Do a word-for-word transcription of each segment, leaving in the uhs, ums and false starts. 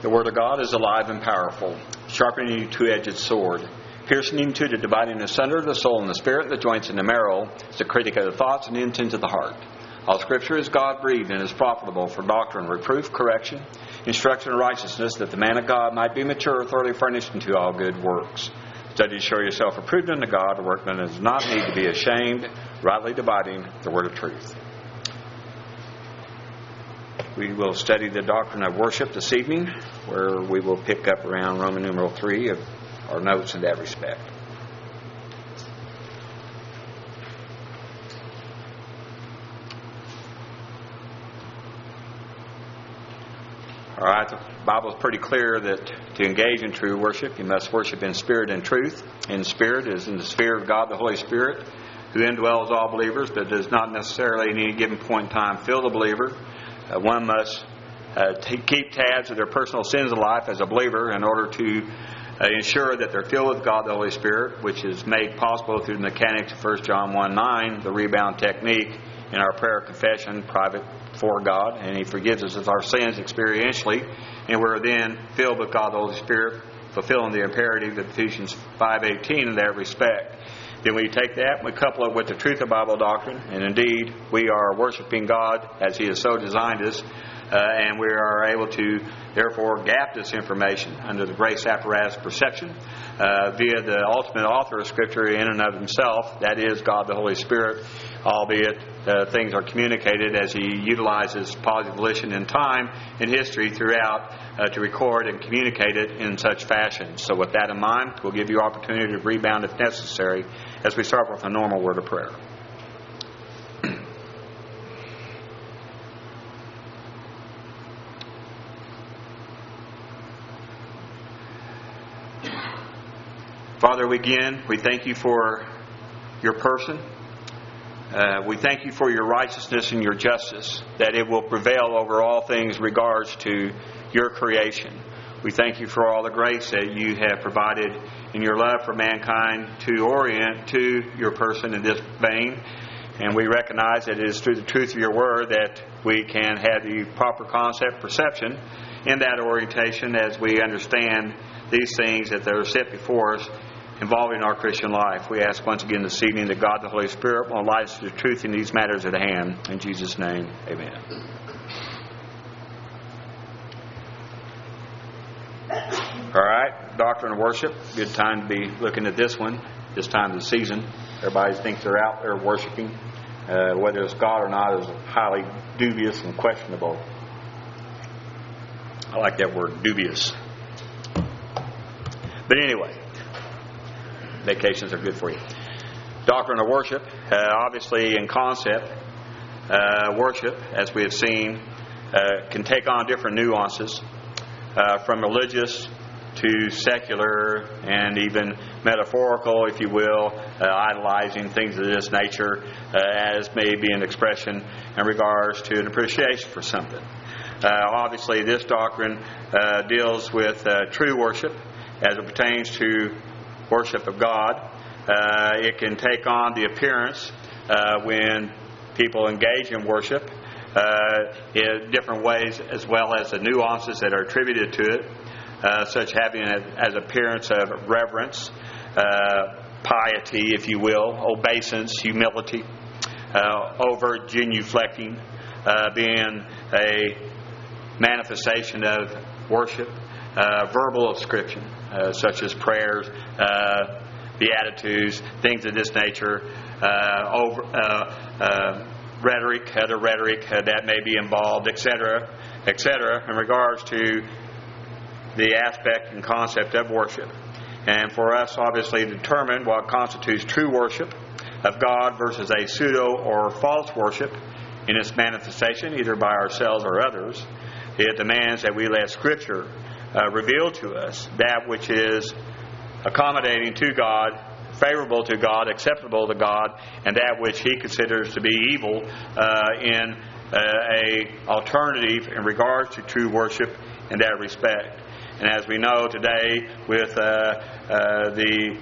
The Word of God is alive and powerful, sharpening a two-edged sword, piercing to the dividing asunder of the soul and the spirit, the joints and the marrow, is the critic of the thoughts and the intent of the heart. All Scripture is God-breathed and is profitable for doctrine, reproof, correction, instruction in righteousness, that the man of God might be mature, thoroughly furnished unto all good works. Study to show yourself approved unto God, a workman that does not need to be ashamed, rightly dividing the word of truth. We will study the doctrine of worship this evening, where we will pick up around Roman numeral three of our notes in that respect. All right, the Bible is pretty clear that to engage in true worship, you must worship in spirit and truth. In spirit is in the sphere of God, the Holy Spirit, who indwells all believers, but does not necessarily at any given point in time fill the believer. Uh, one must uh, t- keep tabs of their personal sins of life as a believer in order to uh, ensure that they're filled with God, the Holy Spirit, which is made possible through the mechanics of First John one nine, the rebound technique in our prayer confession, private for God, and He forgives us of our sins experientially, and we're then filled with God, the Holy Spirit, fulfilling the imperative of Ephesians five eighteen in that respect. Then we take that and we couple it with the truth of Bible doctrine, and indeed we are worshiping God as He has so designed us, uh, and we are able to therefore gap this information under the grace apparatus perception uh, via the ultimate author of Scripture in and of Himself, that is God the Holy Spirit, albeit uh, things are communicated as He utilizes positive volition in time and history throughout uh, to record and communicate it in such fashion. So with that in mind, we'll give you opportunity to rebound if necessary as we start with a normal word of prayer. Father, we again, we thank You for Your person. Uh, we thank You for Your righteousness and Your justice, that it will prevail over all things in regards to Your creation. We thank You for all the grace that You have provided in Your love for mankind to orient to Your person in this vein. And we recognize that it is through the truth of Your Word that we can have the proper concept perception in that orientation as we understand these things that are set before us involving our Christian life. We ask once again this evening that God the Holy Spirit will enlighten us to the truth in these matters at hand. In Jesus' name, amen. All right, doctrine of worship. Good time to be looking at this one, this time of the season. Everybody thinks they're out there worshiping. Uh, whether it's God or not is highly dubious and questionable. I like that word, dubious. But anyway, vacations are good for you. Doctrine of worship, uh, obviously in concept, uh, worship, as we have seen, uh, can take on different nuances, uh, from religious to secular and even metaphorical, if you will, uh, idolizing things of this nature, uh, as may be an expression in regards to an appreciation for something. Uh, obviously, this doctrine uh, deals with uh, true worship as it pertains to worship of God. Uh, it can take on the appearance uh, when people engage in worship uh, in different ways, as well as the nuances that are attributed to it, uh, such having it as appearance of reverence, uh, piety, if you will, obeisance, humility, uh, overt genuflecting, uh, being a manifestation of worship, uh, verbal ascription, uh, such as prayers, uh, beatitudes, things of this nature, uh, over, uh, uh, rhetoric, other rhetoric uh, that may be involved, et cetera, et cetera, in regards to the aspect and concept of worship. And for us, obviously, to determine what constitutes true worship of God versus a pseudo or false worship in its manifestation, either by ourselves or others, it demands that we let Scripture uh, reveal to us that which is accommodating to God, favorable to God, acceptable to God, and that which He considers to be evil uh, in uh, a alternative in regards to true worship in that respect. And as we know today, with uh, uh, the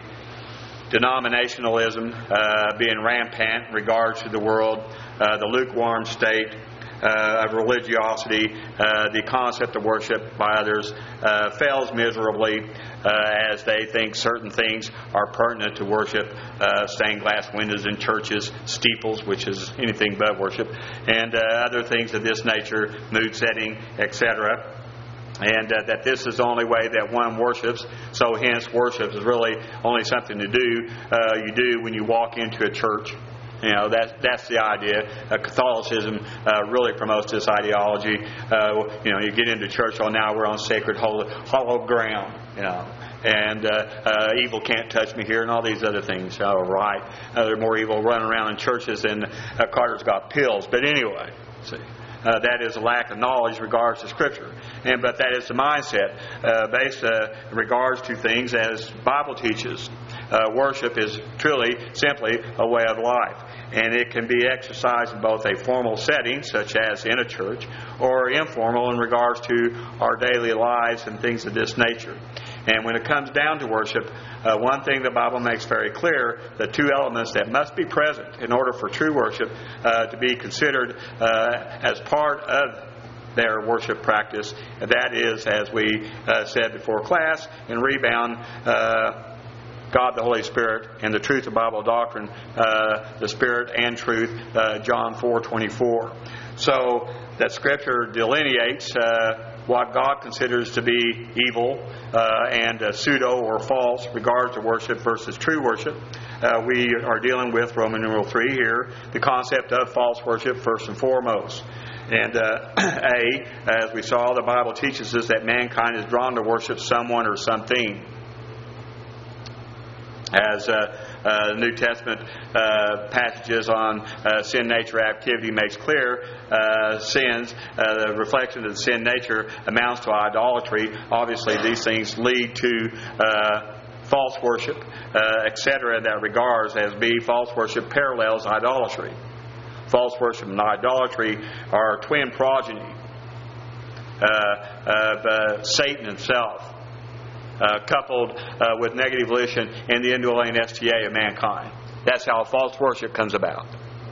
denominationalism uh, being rampant in regards to the world, uh, the lukewarm state, uh, of religiosity, uh, the concept of worship by others uh, fails miserably uh, as they think certain things are pertinent to worship, uh, stained glass windows in churches, steeples, which is anything but worship, and uh, other things of this nature, mood setting, et cetera. And uh, that this is the only way that one worships. So hence worship is really only something to do, uh, you do when you walk into a church. You know, that, that's the idea. Uh, Catholicism uh, really promotes this ideology. Uh, you know, you get into church, oh, now we're on sacred, hollow, hollow ground, you know. And uh, uh, evil can't touch me here and all these other things. Oh, right. Uh, there's more evil running around in churches than uh, Carter's got pills. But anyway, see. Uh, that is a lack of knowledge in regards to Scripture. And but that is the mindset uh, based uh, in regards to things as Bible teaches. Uh, worship is truly simply a way of life. And it can be exercised in both a formal setting, such as in a church, or informal in regards to our daily lives and things of this nature. And when it comes down to worship, uh, one thing the Bible makes very clear, the two elements that must be present in order for true worship uh, to be considered uh, as part of their worship practice. And that is, as we uh, said before class, in Rebound, uh, God the Holy Spirit, and the truth of Bible doctrine, uh, the Spirit and truth, uh, John four twenty-four. So that Scripture delineates uh, what God considers to be evil uh, and uh, pseudo or false regards to worship versus true worship. Uh, we are dealing with Roman numeral three here, the concept of false worship first and foremost. And uh, A, as we saw, the Bible teaches us that mankind is drawn to worship someone or something. As uh, uh, New Testament uh, passages on uh, sin nature activity makes clear, uh, sins, uh, the reflection of the sin nature amounts to idolatry. Obviously, these things lead to uh, false worship, uh, et cetera. In that regards, as B, false worship parallels idolatry. False worship and idolatry are twin progeny uh, of uh, Satan himself. Uh, coupled uh, with negative volition and the indwelling S T A of mankind. That's how false worship comes about.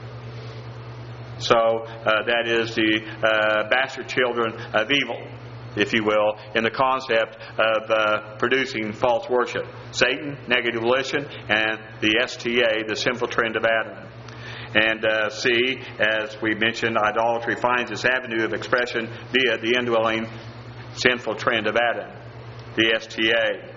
So uh, that is the uh, bastard children of evil, if you will, in the concept of uh, producing false worship. Satan, negative volition, and the S T A, the sinful trend of Adam. And uh, C, as we mentioned, idolatry finds its avenue of expression via the indwelling sinful trend of Adam, the S T A.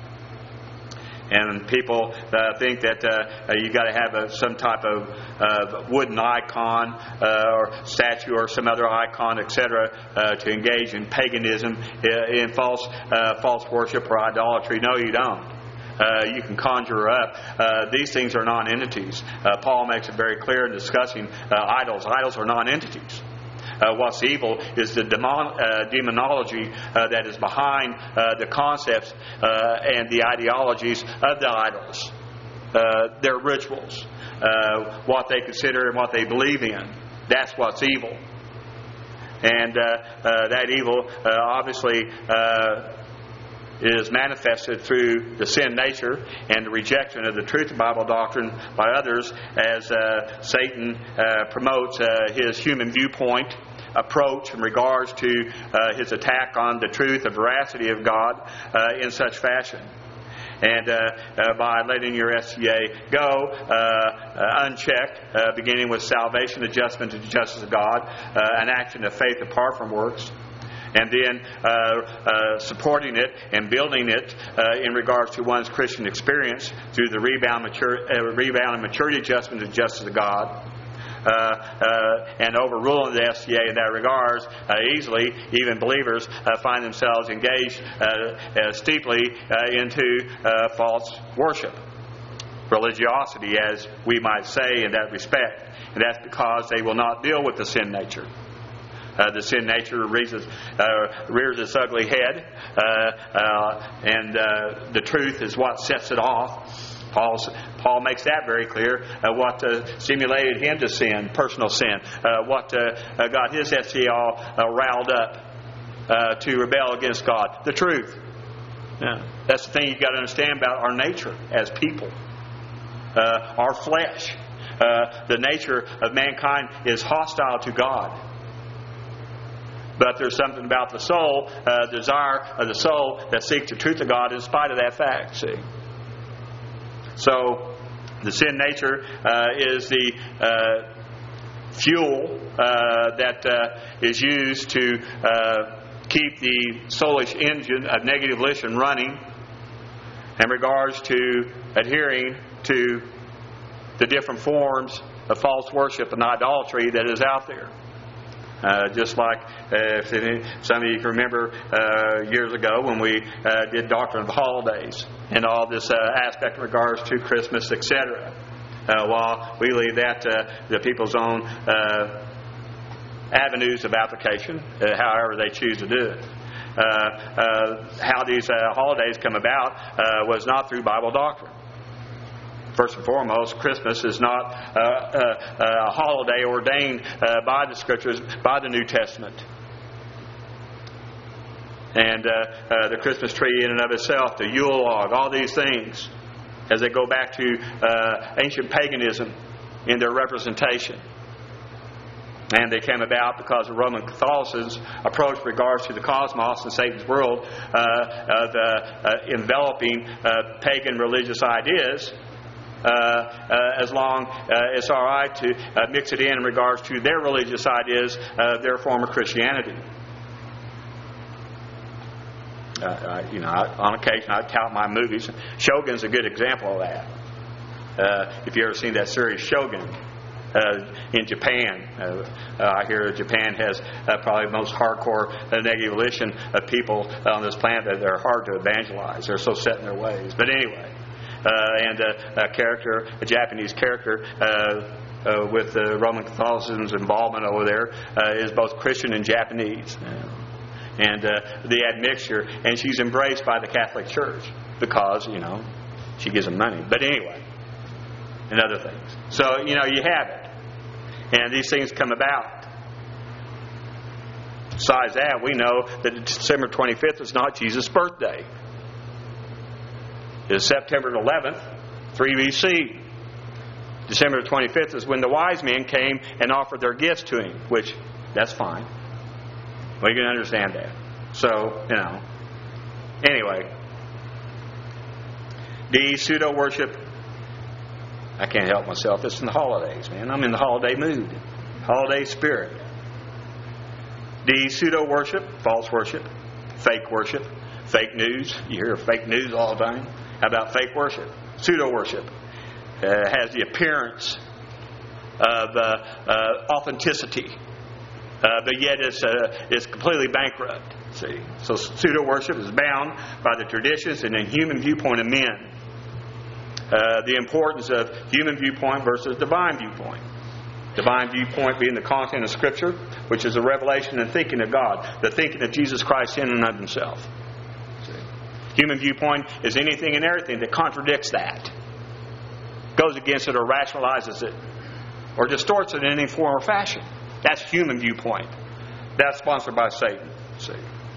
And people uh, think that uh, you got to have a, some type of uh, wooden icon uh, or statue or some other icon, et cetera, uh, to engage in paganism, in false uh, false worship or idolatry. No, you don't. Uh, you can conjure up. Uh, these things are non-entities. Uh, Paul makes it very clear in discussing uh, idols. Idols are non-entities. Uh, what's evil is the demon, uh, demonology uh, that is behind uh, the concepts uh, and the ideologies of the idols, uh, their rituals, uh, what they consider and what they believe in. That's what's evil. And uh, uh, that evil uh, obviously uh, is manifested through the sin nature and the rejection of the truth of Bible doctrine by others as uh, Satan uh, promotes uh, his human viewpoint approach in regards to uh, his attack on the truth and veracity of God uh, in such fashion. And uh, uh, by letting your S T A go uh, uh, unchecked, uh, beginning with salvation, adjustment to the justice of God, uh, an action of faith apart from works, and then uh, uh, supporting it and building it uh, in regards to one's Christian experience through the rebound, mature, uh, rebound and maturity adjustment to the justice of God. Uh, uh, and overruling the S T A in that regards, uh, easily, even believers uh, find themselves engaged uh, uh, steeply uh, into uh, false worship. Religiosity, as we might say in that respect. And that's because they will not deal with the sin nature. Uh, the sin nature raises, uh, rears its ugly head, uh, uh, and uh, the truth is what sets it off. Paul's, Paul makes that very clear. Uh, what uh, stimulated him to sin, personal sin. Uh, what uh, uh, got his S T A all uh, riled up uh, to rebel against God. The truth. Yeah. That's the thing you've got to understand about our nature as people. Uh, our flesh. Uh, the nature of mankind is hostile to God. But there's something about the soul, uh, desire of the soul that seeks the truth of God in spite of that fact. See, so the sin nature uh, is the uh, fuel uh, that uh, is used to uh, keep the soulish engine of negative volition running in regards to adhering to the different forms of false worship and idolatry that is out there. Uh, just like uh, if any, some of you can remember uh, years ago when we uh, did Doctrine of the Holidays and all this uh, aspect in regards to Christmas, et cetera. Uh, while we leave that uh, the people's own uh, avenues of application, uh, however they choose to do it. Uh, uh, how these uh, holidays come about uh, was not through Bible doctrine. First and foremost, Christmas is not uh, uh, a holiday ordained uh, by the Scriptures, by the New Testament. And uh, uh, the Christmas tree in and of itself, the Yule log, all these things, as they go back to uh, ancient paganism in their representation. And they came about because of Roman Catholicism's approach in regards to the cosmos and Satan's world uh, of uh, uh, enveloping uh, pagan religious ideas. Uh, uh, as long uh, it's all right to uh, mix it in in regards to their religious ideas, uh, their form of Christianity. Uh, I, you know, I, on occasion I tout my movies. Shogun's a good example of that. Uh, if you've ever seen that series Shogun uh, in Japan, uh, uh, I hear Japan has uh, probably the most hardcore uh, negative volition of people on this planet that they're hard to evangelize. They're so set in their ways. But anyway. Uh, and uh, a character, a Japanese character uh, uh, with uh, Roman Catholicism's involvement over there uh, is both Christian and Japanese. And uh, the admixture, and she's embraced by the Catholic Church because, you know, she gives them money. But anyway, and other things. So, you know, you have it. And these things come about. Besides that, we know that December twenty-fifth is not Jesus' birthday. It is September eleventh, three B C. December twenty-fifth is when the wise men came and offered their gifts to him, which, that's fine. We can understand that. So, you know. Anyway. The pseudo-worship. I can't help myself. It's in the holidays, man. I'm in the holiday mood. Holiday spirit. The pseudo-worship, false worship, fake worship, fake news. You hear fake news all the time. How about fake worship? Pseudo-worship uh, has the appearance of uh, uh, authenticity, uh, but yet it's, uh, it's completely bankrupt. See, so pseudo-worship is bound by the traditions and the human viewpoint of men. Uh, the importance of human viewpoint versus divine viewpoint. Divine viewpoint being the content of Scripture, which is the revelation and thinking of God, the thinking of Jesus Christ in and of Himself. Human viewpoint is anything and everything that contradicts that, goes against it or rationalizes it, or distorts it in any form or fashion. That's human viewpoint. That's sponsored by Satan. See,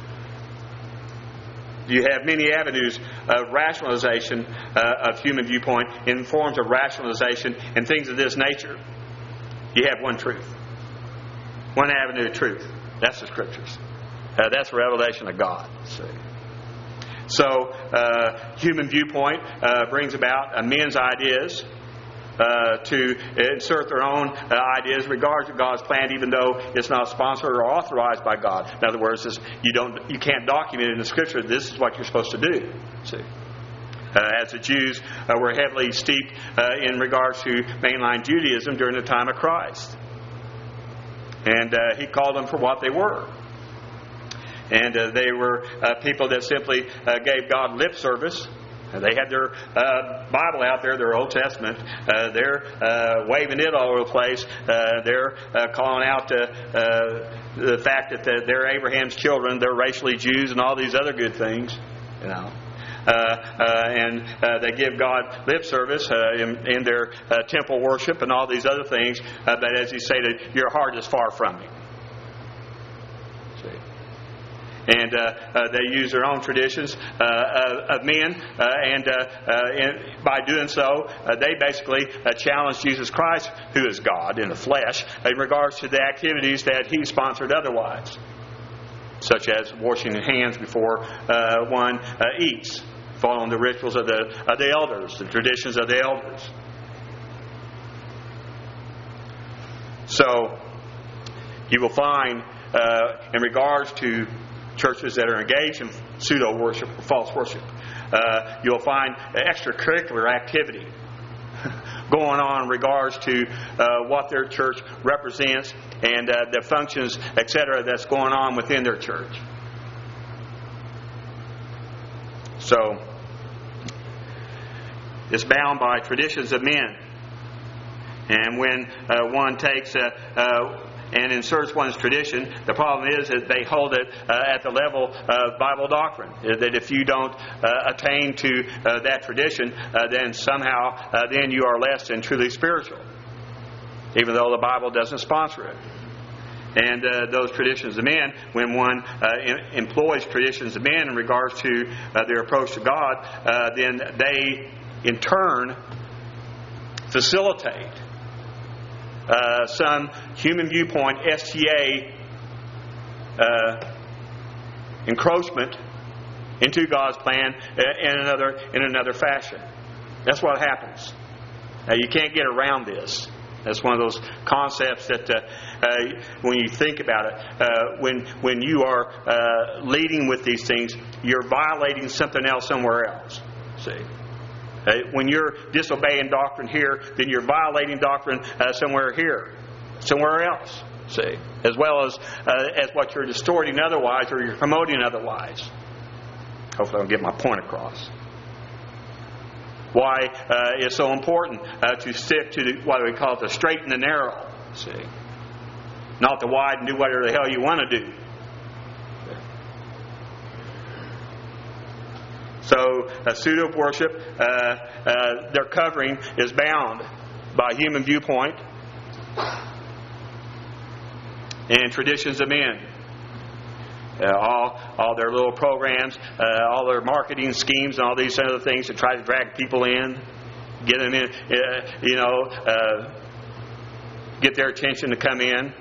you have many avenues of rationalization uh, of human viewpoint in forms of rationalization and things of this nature. You have one truth, one avenue of truth. That's the Scriptures. Uh, that's the revelation of God. See. So, uh, human viewpoint uh, brings about uh, men's ideas uh, to insert their own uh, ideas in regards to God's plan, even though it's not sponsored or authorized by God. In other words, it's, you don't, you can't document it in the Scripture. This is what you're supposed to do. See, uh, as the Jews uh, were heavily steeped uh, in regards to mainline Judaism during the time of Christ, and uh, He called them for what they were. And uh, they were uh, people that simply uh, gave God lip service. Uh, they had their uh, Bible out there, their Old Testament. Uh, they're uh, waving it all over the place. Uh, they're uh, calling out uh, uh, the fact that they're Abraham's children. They're racially Jews and all these other good things. You know, uh, uh, and uh, they give God lip service uh, in, in their uh, temple worship and all these other things. Uh, but as He stated, your heart is far from Me. And uh, uh, they use their own traditions uh, of men, uh, and, uh, uh, and by doing so, uh, they basically uh, challenge Jesus Christ, who is God in the flesh, in regards to the activities that He sponsored otherwise. such as washing hands before uh, one uh, eats, following the rituals of the, of the elders, the traditions of the elders. So, you will find, uh, in regards to churches that are engaged in pseudo-worship or false worship, uh, you'll find extracurricular activity going on in regards to uh, what their church represents and uh, the functions, et cetera, that's going on within their church. So, it's bound by traditions of men. And when uh, one takes uh, uh, and inserts one's tradition, the problem is that they hold it uh, at the level of Bible doctrine. That if you don't uh, attain to uh, that tradition, uh, then somehow uh, then you are less than truly spiritual, even though the Bible doesn't sponsor it. And uh, those traditions of men, when one uh, em- employs traditions of men in regards to uh, their approach to God, uh, then they in turn facilitate Uh, some human viewpoint S T A uh, encroachment into God's plan in another in another fashion. That's what happens. Uh, you can't get around this. That's one of those concepts that, uh, uh, when you think about it, uh, when when you are uh, leading with these things, you're violating something else somewhere else. See. Uh, when you're disobeying doctrine here, then you're violating doctrine uh, somewhere here, somewhere else. See, as well as uh, as what you're distorting otherwise, or you're promoting otherwise. Hopefully, I'll get my point across. Why uh, it's so important uh, to stick to the, what we call the straight and the narrow. See, not the wide and do whatever the hell you want to do. So, uh, pseudo-worship, uh, uh, their covering is bound by human viewpoint and traditions of men. Uh, all, all their little programs, uh, all their marketing schemes, and all these other things to try to drag people in, get them in, uh, you know, uh, get their attention to come in.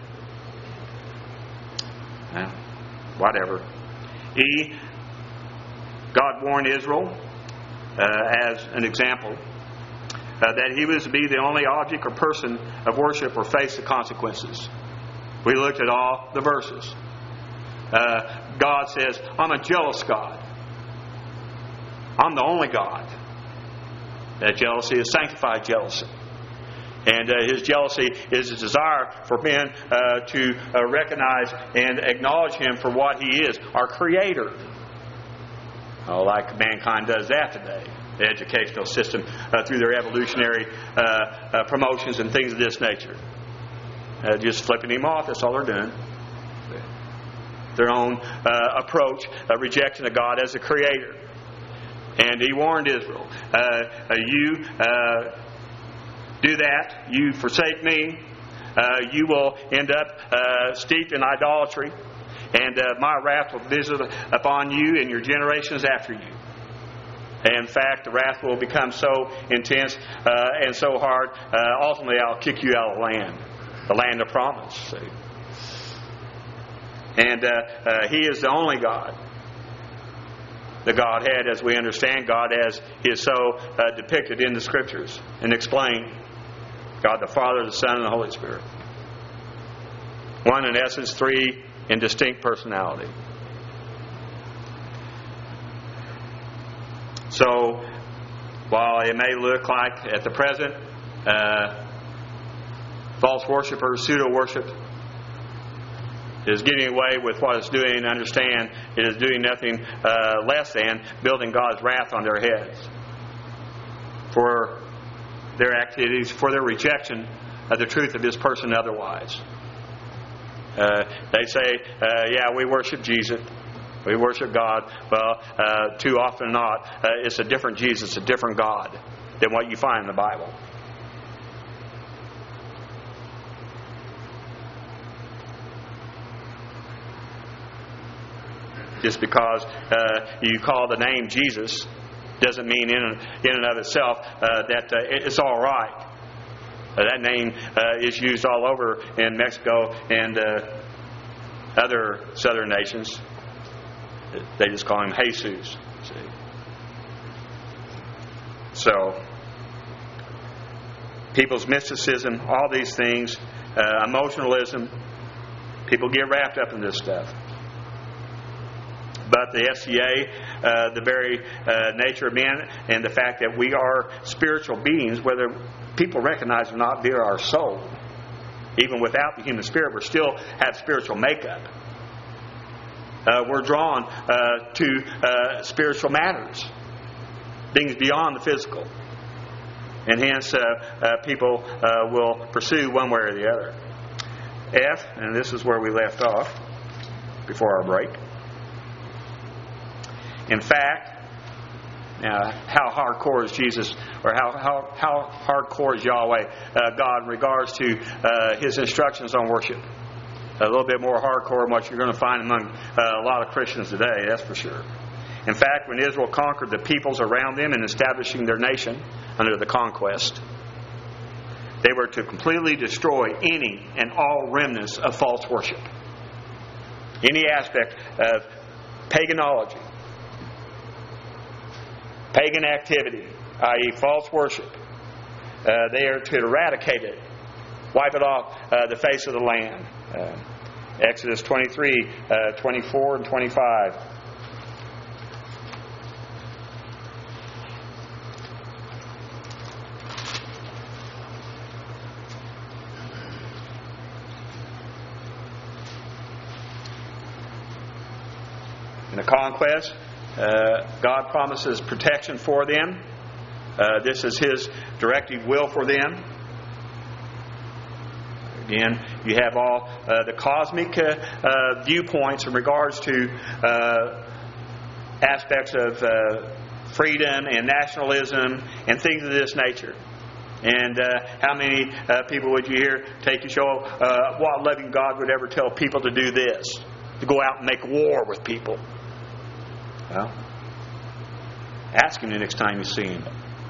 Uh, whatever. E. God warned Israel, uh, as an example, uh, that he was to be the only object or person of worship or face the consequences. We looked at all the verses. Uh, God says, I'm a jealous God. I'm the only God. That jealousy is sanctified jealousy. And uh, his jealousy is his desire for men uh, to uh, recognize and acknowledge him for what he is, our Creator. Oh, like mankind does that today. The educational system, uh, through their evolutionary uh, uh, promotions and things of this nature. Uh, just flipping him off, that's all they're doing. Their own uh, approach, uh, rejection of God as a creator. And he warned Israel, uh, uh, you uh, do that, you forsake me, uh, you will end up uh, steeped in idolatry. And uh, my wrath will visit upon you and your generations after you. And in fact, the wrath will become so intense uh, and so hard, uh, ultimately I'll kick you out of the land. The land of promise. See? And uh, uh, he is the only God. The Godhead, as we understand God, as he is so uh, depicted in the Scriptures and explained. God the Father, the Son, and the Holy Spirit. One, in essence, three in distinct personality. So, while it may look like at the present uh, false worshipers, pseudo-worship is getting away with what it's doing, understand it is doing nothing uh, less than building God's wrath on their heads for their activities, for their rejection of the truth of His person otherwise. Uh, they say, uh, yeah, we worship Jesus. We worship God. Well, uh, too often not. Uh, it's a different Jesus, a different God than what you find in the Bible. Just because uh, you call the name Jesus doesn't mean in and, in and of itself uh, that uh, it's all right. Uh, that name uh, is used all over in Mexico and uh, other southern nations. They just call him Jesus. See? So, people's mysticism, all these things, uh, emotionalism, people get wrapped up in this stuff. But the S C A, uh, the very uh, nature of man, and the fact that we are spiritual beings, whether people recognize it or not, via our soul, even without the human spirit, we still have spiritual makeup. Uh, we're drawn uh, to uh, spiritual matters, things beyond the physical. And hence, uh, uh, people uh, will pursue one way or the other. F, and this is where we left off before our break. In fact, uh, how hardcore is Jesus, or how how, how hardcore is Yahweh, uh, God, in regards to uh, His instructions on worship? A little bit more hardcore than what you're going to find among uh, a lot of Christians today, that's for sure. In fact, when Israel conquered the peoples around them in establishing their nation under the conquest, they were to completely destroy any and all remnants of false worship. Any aspect of paganism, pagan activity, that is false worship, uh, they are to eradicate it, wipe it off uh, the face of the land. Uh, Exodus twenty-three, uh, twenty-four, and twenty-five. In the conquest, uh, God promises protection for them. Uh, this is His directive will for them. Again, you have all uh, the cosmic uh, uh, viewpoints in regards to uh, aspects of uh, freedom and nationalism and things of this nature. And uh, how many uh, people would you hear take to show uh, what loving God would ever tell people to do this? To go out and make war with people. Well, ask Him the next time you see Him.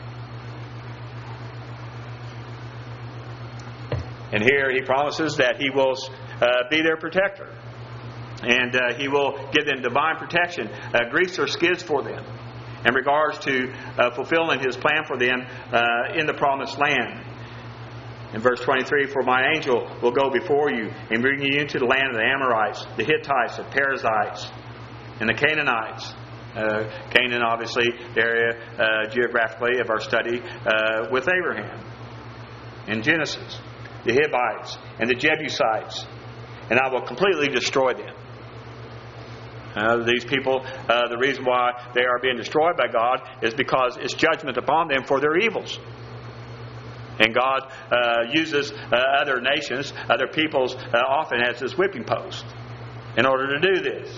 And here He promises that He will uh, be their protector. And uh, He will give them divine protection, uh, grease their skids for them, in regards to uh, fulfilling His plan for them uh, in the promised land. In verse twenty-three, for my angel will go before you and bring you into the land of the Amorites, the Hittites, the Perizzites, and the Canaanites. Uh, Canaan, obviously, the area uh, geographically of our study uh, with Abraham in Genesis. The Hivites and the Jebusites, and I will completely destroy them. Uh, these people, uh, the reason why they are being destroyed by God is because it's judgment upon them for their evils. And God uh, uses uh, other nations, other peoples, uh, often as His whipping post in order to do this.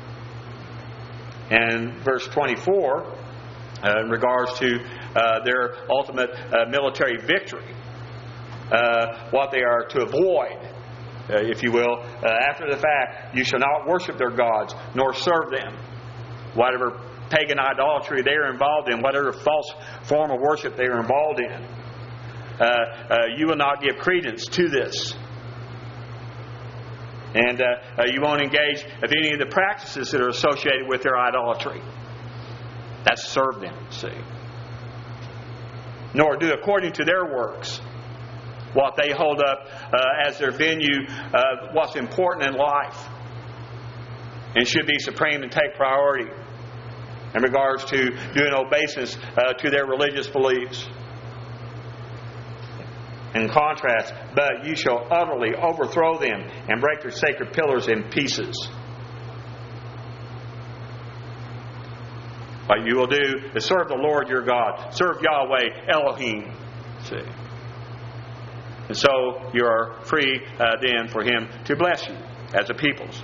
And verse twenty-four, uh, in regards to uh, their ultimate uh, military victory, Uh, what they are to avoid, uh, if you will, uh, after the fact, you shall not worship their gods, nor serve them. Whatever pagan idolatry they are involved in, whatever false form of worship they are involved in, uh, uh, you will not give credence to this. And uh, uh, you won't engage in any of the practices that are associated with their idolatry. That's serve them, see. Nor do according to their works, what they hold up uh, as their venue, uh, what's important in life, and should be supreme and take priority in regards to doing obeisance uh, to their religious beliefs. In contrast, but you shall utterly overthrow them and break their sacred pillars in pieces. What you will do is serve the Lord your God. Serve Yahweh Elohim. See. And so you are free uh, then for Him to bless you as a peoples.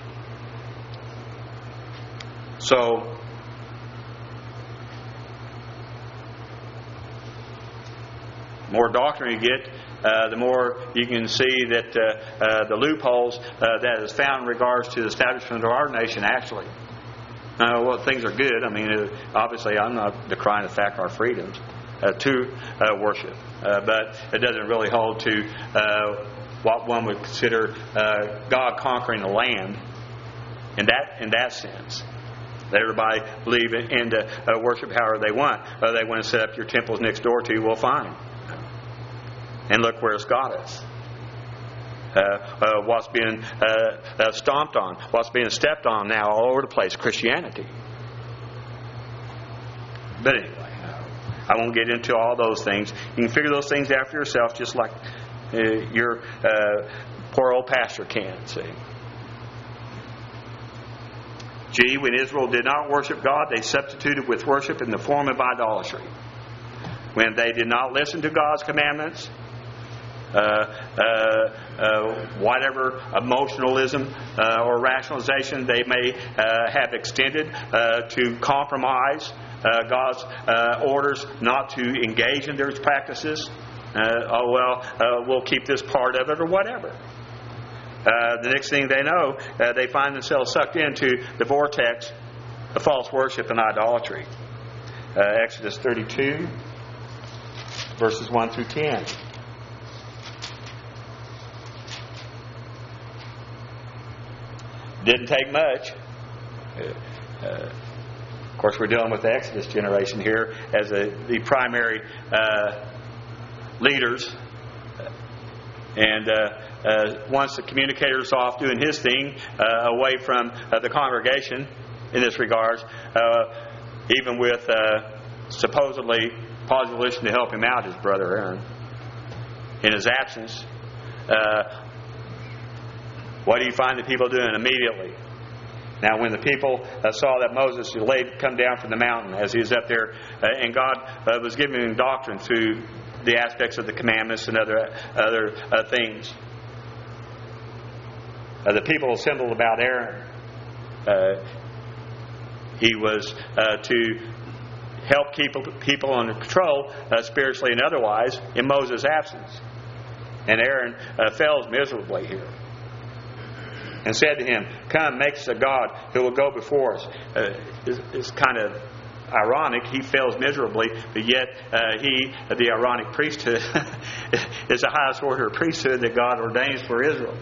So, the more doctrine you get, uh, the more you can see that uh, uh, the loopholes uh, that is found in regards to the establishment of our nation actually. Now, well, things are good. I mean, obviously, I'm not decrying the fact our freedoms uh, to uh, worship. Uh, but it doesn't really hold to uh, what one would consider uh, God conquering the land in that in that sense. Let everybody believe in, in the uh, worship however they want. Whether they want to set up your temples next door to you, well, fine. And look where it's got us. Uh, uh, what's being uh, uh, stomped on, what's being stepped on now all over the place, Christianity. But anyway, I won't get into all those things. You can figure those things out for yourself, just like uh, your uh, poor old pastor can. See. G. When Israel did not worship God, they substituted with worship in the form of idolatry. When they did not listen to God's commandments, uh, uh, uh, whatever emotionalism uh, or rationalization they may uh, have extended uh, to compromise uh, God's uh, orders not to engage in their practices. Uh, oh, well, uh, we'll keep this part of it or whatever. Uh, the next thing they know, uh, they find themselves sucked into the vortex of false worship and idolatry. Uh, Exodus thirty-two, verses one through ten. Didn't take much. Uh, uh, of course, we're dealing with the Exodus generation here as a, the primary uh, leaders. And uh, uh, once the communicator's off doing his thing, uh, away from uh, the congregation in this regards, uh, even with uh, supposedly positive volition to help him out, his brother Aaron, in his absence, uh, what do you find the people doing immediately? Now, when the people uh, saw that Moses laid come down from the mountain as he was up there, uh, and God uh, was giving him doctrine through the aspects of the commandments and other other uh, things. Uh, the people assembled about Aaron. Uh, he was uh, to help keep people under control, uh, spiritually and otherwise, in Moses' absence. And Aaron uh, fails miserably here. And said to him, "Come, make us a God who will go before us." Uh, it's, it's kind of ironic. He fails miserably, but yet uh, he, the Aaronic priesthood, is the highest order of priesthood that God ordains for Israel.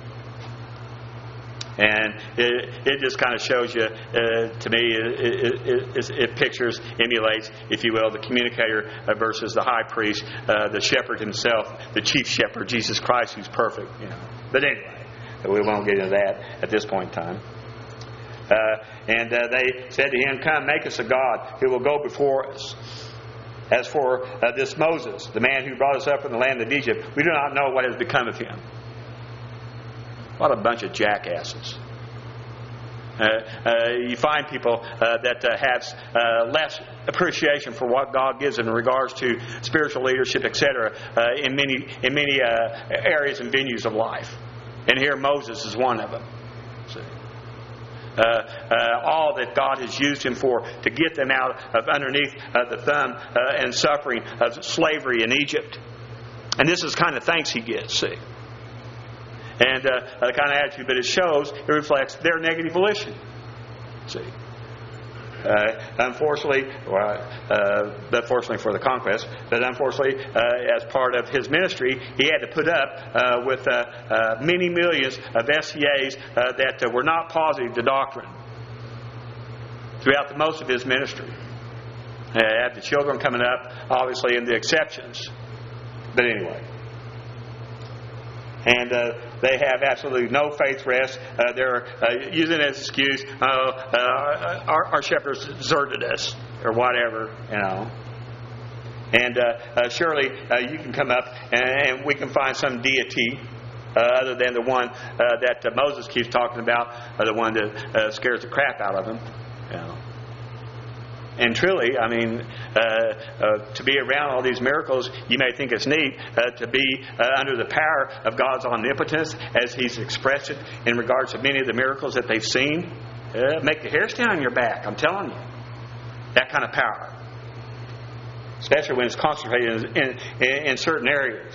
And it, it just kind of shows you, uh, to me, it, it, it, it pictures, emulates, if you will, the communicator versus the high priest, uh, the shepherd himself, the chief shepherd, Jesus Christ, who's perfect. You know. But anyway, we won't get into that at this point in time. Uh, and uh, they said to him, "Come, make us a God who will go before us. As for uh, this Moses, the man who brought us up from the land of Egypt, we do not know what has become of him." What a bunch of jackasses. Uh, uh, you find people uh, that uh, have uh, less appreciation for what God gives in regards to spiritual leadership, et cetera, uh, in many in many uh, areas and venues of life. And here Moses is one of them. See? Uh, uh, all that God has used him for to get them out of underneath uh, the thumb uh, and suffering of slavery in Egypt. And this is the kind of thanks he gets, see. And uh, the kind of attitude, but it shows, it reflects their negative volition. See. Uh, unfortunately, well, uh, but fortunately for the conquest, but unfortunately, uh, as part of his ministry, he had to put up uh, with uh, uh, many millions of S C As uh, that uh, were not positive to doctrine throughout the most of his ministry. Uh, had the children coming up, obviously, in the exceptions. But anyway. And uh, they have absolutely no faith rest. Uh, they're uh, using it as an excuse. Uh, uh, our, our shepherds deserted us, or whatever, you know. And uh, uh, surely uh, you can come up and, and we can find some deity uh, other than the one uh, that uh, Moses keeps talking about, uh, the one that uh, scares the crap out of him, you know. And truly, I mean, uh, uh, to be around all these miracles, you may think it's neat uh, to be uh, under the power of God's omnipotence as He's expressed it in regards to many of the miracles that they've seen. Uh, make the hairs stand on your back, I'm telling you. That kind of power. Especially when it's concentrated in, in, in certain areas.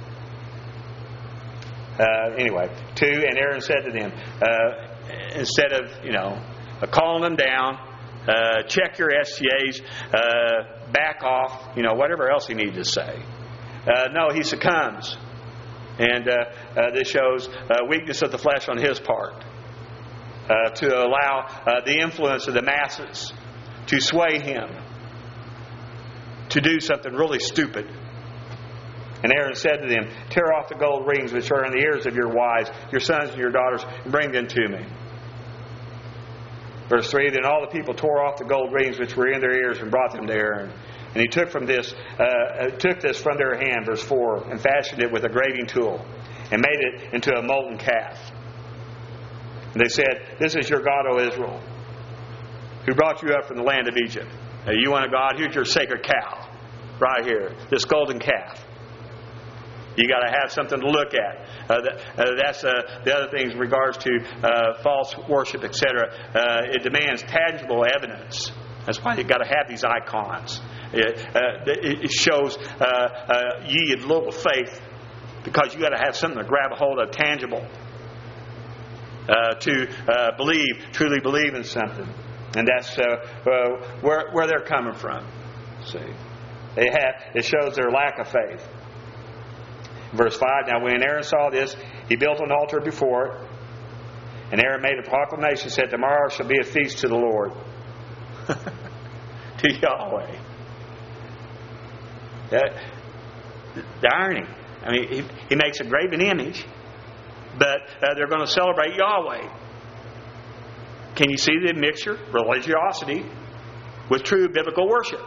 Uh, anyway, two, and Aaron said to them, uh, instead of, you know, calling them down, Uh, check your S C As, uh, back off, you know, whatever else he needed to say. Uh, no, he succumbs. And uh, uh, this shows uh, weakness of the flesh on his part. uh, to allow uh, the influence of the masses to sway him to do something really stupid. And Aaron said to them, "Tear off the gold rings which are in the ears of your wives, your sons and your daughters, and bring them to me." Verse three, then all the people tore off the gold rings which were in their ears and brought them to Aaron. And he took from this, uh, took this from their hand, verse four, and fashioned it with a graving tool, and made it into a molten calf. And they said, "This is your God, O Israel, who brought you up from the land of Egypt. Now, you want a God? Here's your sacred cow, right here, this golden calf. You got to have something to look at." Uh, that, uh, that's uh, the other things in regards to uh, false worship, et cetera. Uh, it demands tangible evidence. That's why you got to have these icons. It, uh, it shows uh, uh, ye of little faith, because you got to have something to grab a hold of, tangible, uh, to uh, believe, truly believe in something, and that's uh, uh, where where they're coming from. See, they have it shows their lack of faith. Verse five, now when Aaron saw this, he built an altar before it. And Aaron made a proclamation, said, "Tomorrow shall be a feast to the Lord." To Yahweh. The, the irony. I mean, he, he makes a graven image, but uh, they're going to celebrate Yahweh. Can you see the mixture? Religiosity with true biblical worship.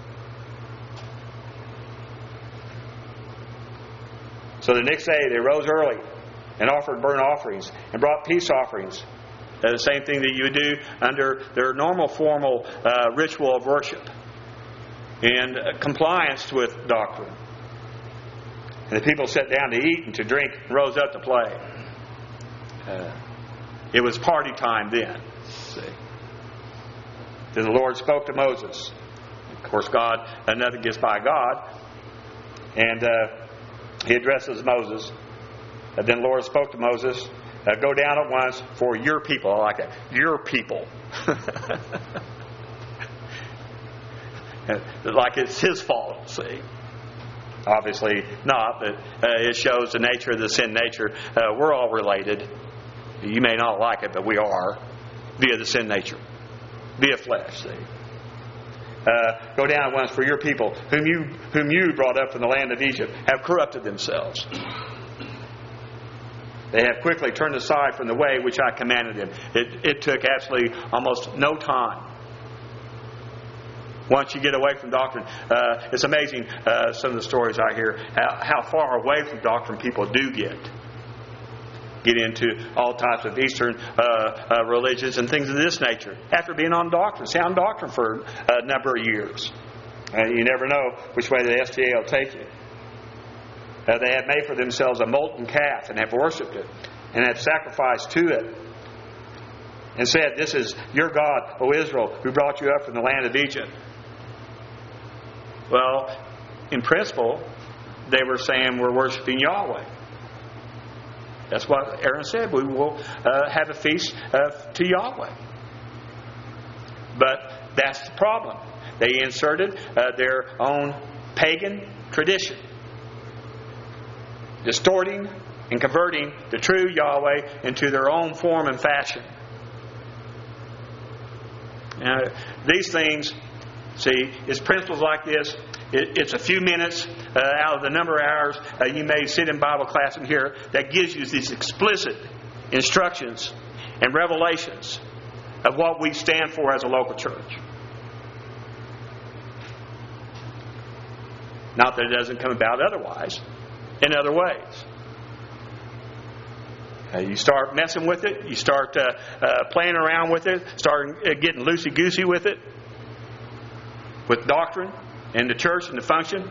So the next day they rose early and offered burnt offerings and brought peace offerings. That's the same thing that you would do under their normal formal uh, ritual of worship in uh, compliance with doctrine. And the people sat down to eat and to drink and rose up to play. Uh, it was party time then. See. Then the Lord spoke to Moses. Of course, God, uh, nothing gets by God. And uh, He addresses Moses. And then the Lord spoke to Moses, uh, "Go down at once, for your people," I like that, your people. Like it's his fault, see. Obviously not, but uh, it shows the nature of the sin nature. Uh, we're all related. You may not like it, but we are, via the sin nature, via flesh, see. Uh, go down at once, for your people, whom you whom you brought up from the land of Egypt, have corrupted themselves. They have quickly turned aside from the way which I commanded them. It, it took absolutely almost no time. Once you get away from doctrine, uh, it's amazing uh, some of the stories I hear, how, how far away from doctrine people do get. Get into all types of Eastern uh, uh, religions and things of this nature after being on doctrine, sound doctrine for a number of years. And you never know which way the S D A will take you. Uh, they have made for themselves a molten calf and have worshipped it and have sacrificed to it and said, "This is your God, O Israel, who brought you up from the land of Egypt." Well, in principle, they were saying we're worshiping Yahweh. That's what Aaron said. We will uh, have a feast uh, to Yahweh. But that's the problem. They inserted uh, their own pagan tradition, distorting and converting the true Yahweh into their own form and fashion. Now, these things, see, it's principles like this. It, it's a few minutes uh, out of the number of hours uh, you may sit in Bible class and hear that gives you these explicit instructions and revelations of what we stand for as a local church. Not that it doesn't come about otherwise, in other ways. Uh, you start messing with it, you start uh, uh, playing around with it, start uh, getting loosey-goosey with it, with doctrine and the church and the function.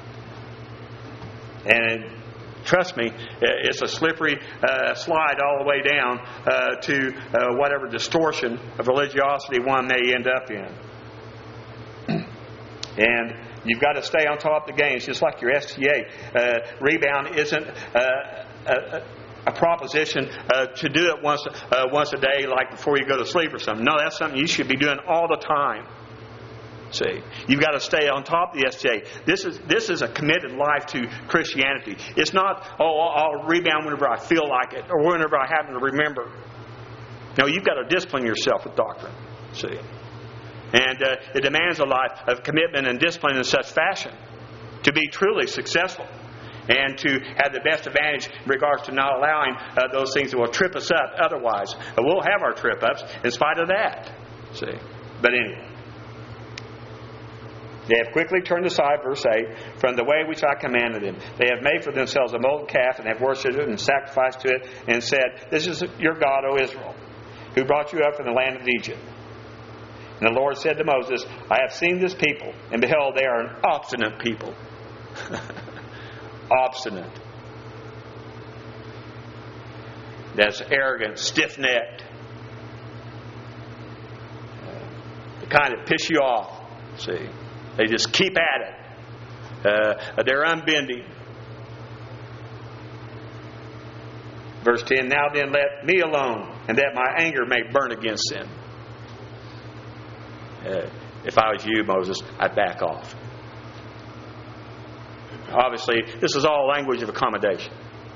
And trust me, it's a slippery uh, slide all the way down uh, to uh, whatever distortion of religiosity one may end up in. And you've got to stay on top of the game. It's just like your S T A. Uh, rebound isn't uh, a, a proposition uh, to do it once uh, once a day, like before you go to sleep or something. No, that's something you should be doing all the time. See, you've got to stay on top of the S T A. This is this is a committed life to Christianity. It's not, oh, I'll rebound whenever I feel like it or whenever I happen to remember. No, you've got to discipline yourself with doctrine. See? And uh, it demands a life of commitment and discipline in such fashion to be truly successful and to have the best advantage in regards to not allowing uh, those things that will trip us up otherwise. Uh, we'll have our trip-ups in spite of that. See? But anyway. They have quickly turned aside, verse eight, from the way which I commanded them. They have made for themselves a molten calf and have worshipped it and sacrificed to it and said, This is your God, O Israel, who brought you up from the land of Egypt. And the Lord said to Moses, I have seen this people, and behold, they are an obstinate people. Obstinate. That's arrogant, stiff-necked. The kind that piss you off. See? They just keep at it. Uh, they're unbending. Verse ten, Now then let me alone, and that my anger may burn against them. Uh, if I was you, Moses, I'd back off. Obviously, this is all language of accommodation.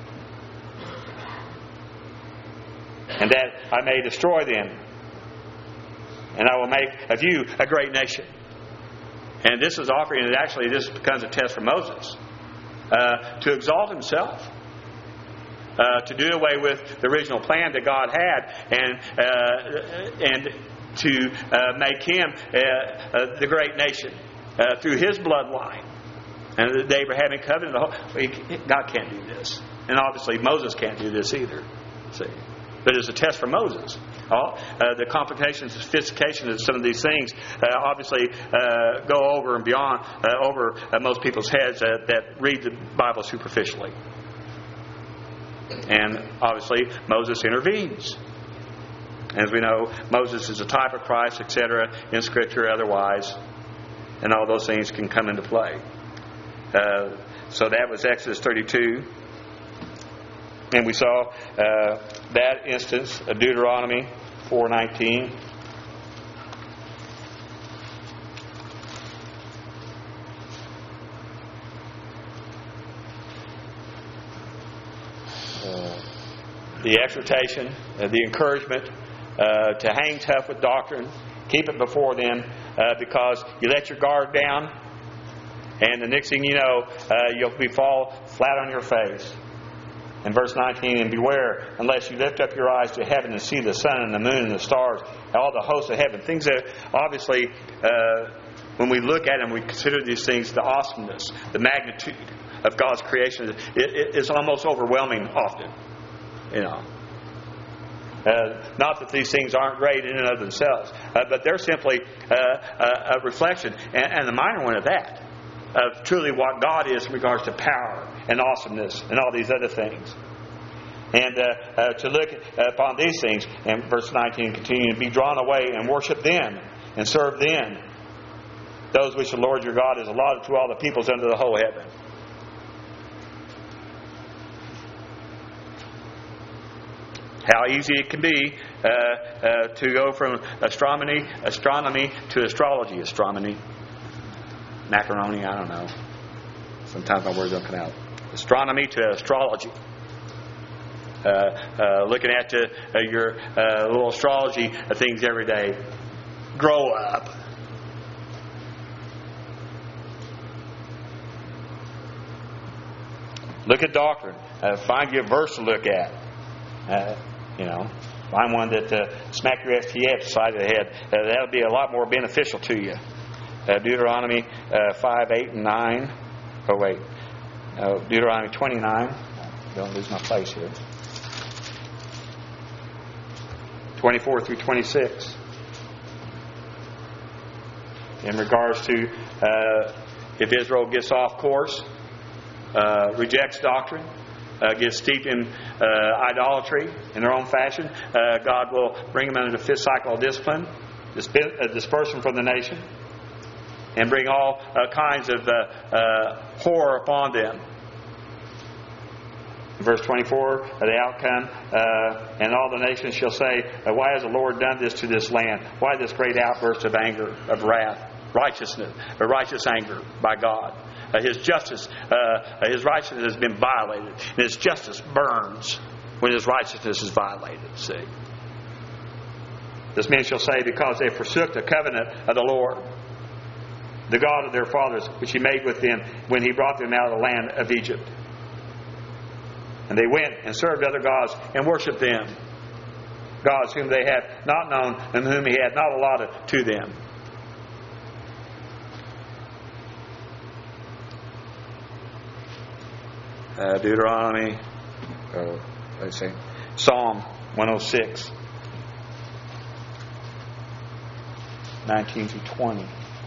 And that I may destroy them, and I will make of you a great nation. And this is offering, and actually this becomes a test for Moses, uh, to exalt himself, uh, to do away with the original plan that God had, and uh, and to uh, make him uh, uh, the great nation uh, through his bloodline. And the Abrahamic covenant, God can't do this. And obviously Moses can't do this either. See? But it's a test for Moses. Oh, uh, the complications and sophistication of some of these things uh, obviously uh, go over and beyond, uh, over uh, most people's heads uh, that read the Bible superficially. And obviously Moses intervenes. As we know, Moses is a type of Christ, et cetera, in Scripture, otherwise, and all those things can come into play. Uh, so that was Exodus thirty-two. And we saw uh, that instance of Deuteronomy four nineteen. Uh, the exhortation, uh, the encouragement uh, to hang tough with doctrine, keep it before them, uh, because you let your guard down, and the next thing you know, uh, you'll be fall flat on your face. In verse nineteen, and beware, unless you lift up your eyes to heaven and see the sun and the moon and the stars, and all the hosts of heaven. Things that obviously, uh, when we look at them, we consider these things, the awesomeness, the magnitude of God's creation. It, it, it's almost overwhelming often. You know. Uh, not that these things aren't great in and of themselves, uh, but they're simply uh, a, a reflection, and, and the minor one of that, of truly what God is in regards to power and awesomeness and all these other things. And uh, uh, to look upon these things, and verse nineteen continue to be drawn away and worship them and serve them, those which the Lord your God has allotted to all the peoples under the whole heaven. How easy it can be uh, uh, to go from astronomy, astronomy to astrology, astronomy. Macaroni, I don't know. Sometimes my words don't come out. Astronomy to astrology. Uh, uh, looking at uh, your uh, little astrology things every day. Grow up. Look at doctrine. Uh, find you a verse to look at. Uh, you know, find one that uh, smack your F T F side of the head. Uh, that'll be a lot more beneficial to you. Uh, Deuteronomy uh, five, eight, and nine. Oh, wait. Uh, Deuteronomy twenty-nine. Don't lose my place here. twenty-four through twenty-six. In regards to uh, if Israel gets off course, uh, rejects doctrine, uh, gets steeped in uh, idolatry in their own fashion, uh, God will bring them into the fifth cycle of discipline, dispersion from the nation, and bring all uh, kinds of uh, uh, horror upon them. Verse twenty-four, the outcome, uh, and all the nations shall say, why has the Lord done this to this land? Why this great outburst of anger, of wrath, righteousness, or righteous anger by God? Uh, his justice, uh, his righteousness has been violated. And his justice burns when his righteousness is violated. See? This men shall say, because they forsook the covenant of the Lord, the God of their fathers, which He made with them when He brought them out of the land of Egypt. And they went and served other gods and worshipped them, gods whom they had not known and whom He had not allotted to them. Uh, Deuteronomy, oh, let's see, Psalm one oh six, nineteen through twenty.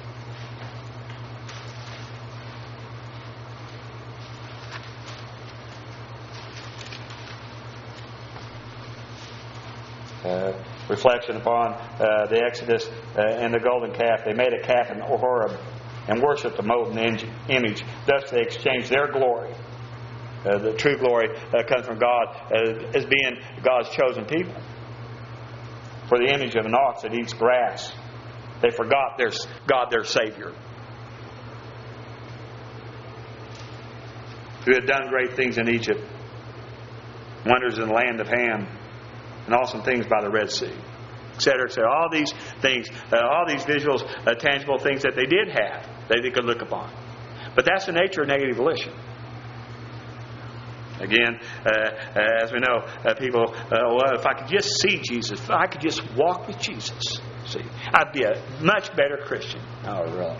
Uh, reflection upon uh, the Exodus uh, and the golden calf. They made a calf in Horeb and worshipped the molten image. Thus they exchanged their glory. Uh, the true glory uh, comes from God uh, as being God's chosen people. For the image of an ox that eats grass. They forgot their God, their Savior, who had done great things in Egypt, wonders in the land of Ham, and awesome things by the Red Sea, et cetera, et cetera. All these things, uh, all these visuals, uh, tangible things that they did have, that they could look upon. But that's the nature of negative volition. Again, uh, as we know, uh, people, uh, well, if I could just see Jesus, if I could just walk with Jesus, see, I'd be a much better Christian. Oh, really?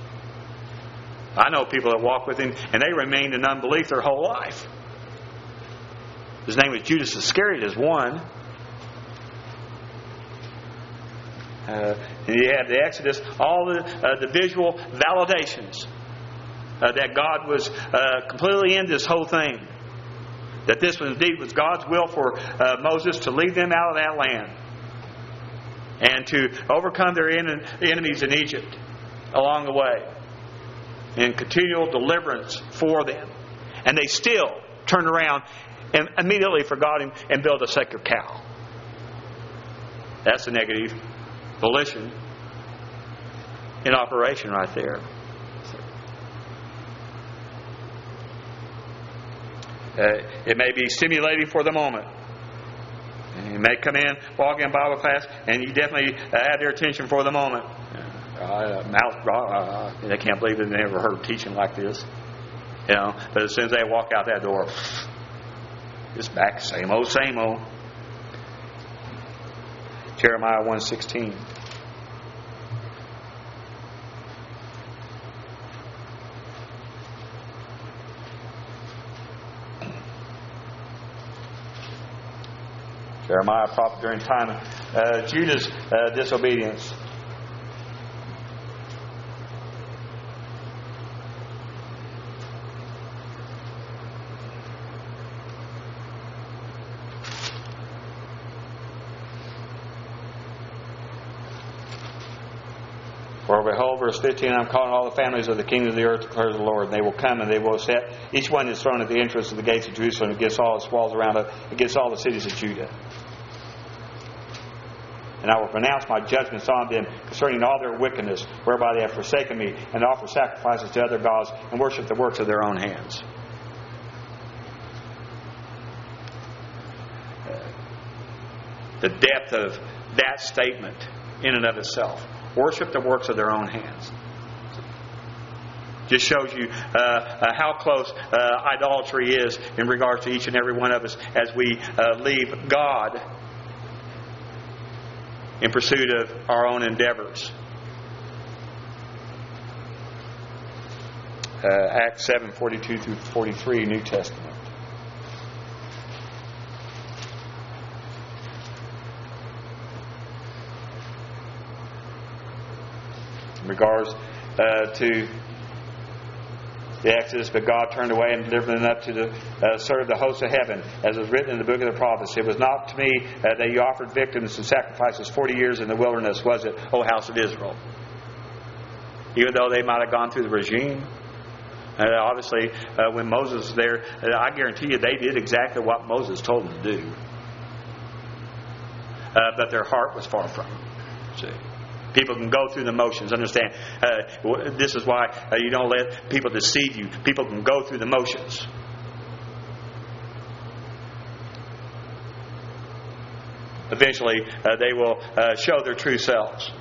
I know people that walk with Him and they remained in unbelief their whole life. His name was Judas Iscariot, is one. Uh, and you have the Exodus, all the, uh, the visual validations uh, that God was uh, completely in this whole thing. That this was indeed was God's will for uh, Moses to lead them out of that land and to overcome their en- enemies in Egypt along the way, and continual deliverance for them. And they still turned around and immediately forgot Him and built a sacred cow. That's a negative volition in operation right there. Uh, it may be stimulating for the moment. You may come in, walk in Bible class, and you definitely uh, have their attention for the moment. Uh, mouth, uh, they can't believe that they never heard teaching like this. You know, but as soon as they walk out that door, it's back, same old, same old. Jeremiah one sixteen. Jeremiah, prophet during time of uh, Judah's uh, disobedience. For behold, verse fifteen, I'm calling all the families of the kingdom of the earth, declares the Lord. And they will come and they will set each one his throne at the entrance of the gates of Jerusalem, against all its walls around it, against all the cities of Judah. And I will pronounce my judgments on them concerning all their wickedness, whereby they have forsaken me, and offer sacrifices to other gods, and worship the works of their own hands. The depth of that statement in and of itself. Worship the works of their own hands. Just shows you uh, uh, how close uh, idolatry is in regards to each and every one of us as we uh, leave God in pursuit of our own endeavors. Uh, Acts seven forty-two through forty-three, New Testament. In regards uh, to the Exodus, but God turned away and delivered them up to the, uh, serve the hosts of heaven, as was written in the book of the prophets. It was not to me uh, that you offered victims and sacrifices forty years in the wilderness, was it, O house of Israel? Even though they might have gone through the regime. Uh, obviously, uh, when Moses was there, uh, I guarantee you they did exactly what Moses told them to do. Uh, but their heart was far from them. See? People can go through the motions. Understand, uh, this is why uh, you don't let people deceive you. People can go through the motions. eventually uh, they will uh, show their true selves.